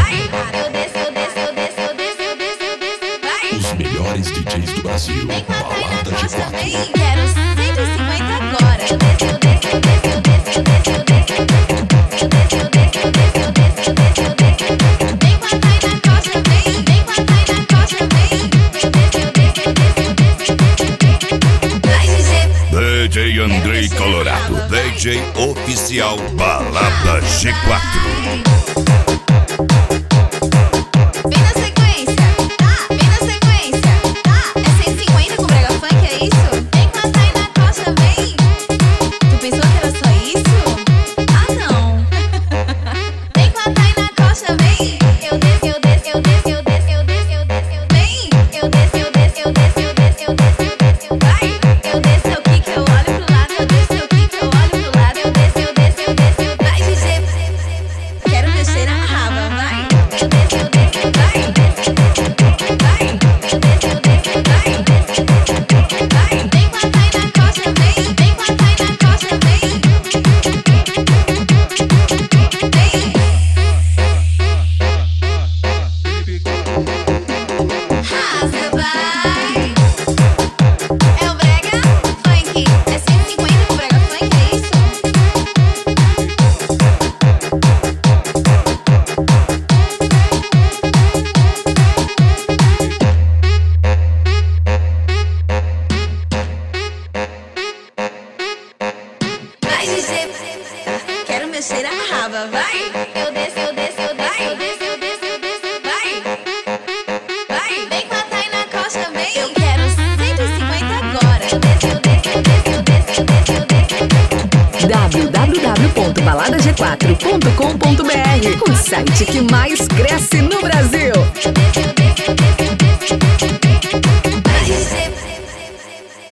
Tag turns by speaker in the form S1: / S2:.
S1: Os melhores DJs do Brasil. Balada G4.
S2: Quero 150 agora. Vem com a Thay na costa, vem. Vem com a Thay na costa, vem. Vai, DJ.
S3: DJ Andrei Colorado, DJ oficial Balada G4.
S2: Vem na sequência, vem na sequência. É 150 com brega funk, é isso? Vem com a Thay na costa, vem. Tu pensou que era só isso? Ah, não. Vem com a Thay na costa, vem. Eu desço, eu desço, eu desço, eu desço, eu desço, eu desço, eu vem. Eu desço, eu desço, eu desço, eu desço, eu desço, eu desço, vai. Eu desço, eu quico, eu olho pro lado. Eu desço, eu quico, eu olho pro lado. Eu desço, eu desço, eu desço, eu vai, DJ. Quero mexer na raba, vai. Eu desço, eu desço, vai. Vai. Eu desço, eu desço, vai. Vai. Vem com a Thay na costa, vem. Vem com a Thay na costa, vem. Rasga, vai. É o brega funk. É 150 com brega funk, é isso? Vai, DJ. Quero mexer a raba, vai. Eu desço, eu desço, eu desço, eu desço, eu desço, eu desço, vai. Vai. Vem com a Thay na costa, vem. Eu quero 150 agora. Eu desço, eu desço, eu desço, eu desço, eu desço, eu desço, eu desço.
S4: www.baladag4.com.br, o site que mais cresce no Brasil.